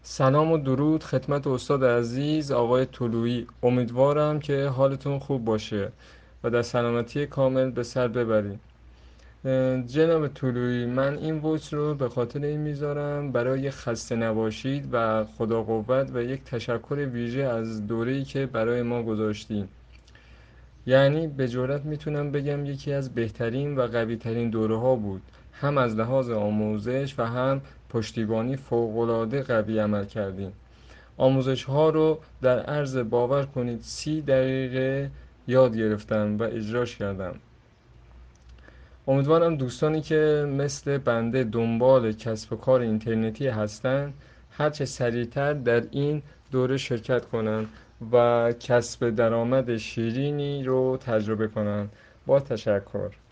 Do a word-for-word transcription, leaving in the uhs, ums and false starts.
سلام و درود خدمت استاد عزیز آقای طلویی. امیدوارم که حالتون خوب باشه و در سلامتی کامل به سر ببرید. اه، جناب طلویی، من این وایس رو به خاطر این میذارم برای خسته نباشید و خدا قوت و یک تشکر ویژه از دوره‌ای که برای ما گذاشتیم. یعنی به جرات میتونم بگم یکی از بهترین و قویترین دوره ها بود، هم از لحاظ آموزش و هم پشتیبانی. فوق‌العاده قوی عمل کردیم. آموزش ها رو در عرض باور کنید سی دقیقه یاد گرفتم و اجراش کردم. امیدوارم دوستانی که مثل بنده دنبال کسب و کار اینترنتی هستند هرچه سریعتر در این دوره شرکت کنند و کسب درآمد شیرینی رو تجربه کنند. با تشکر.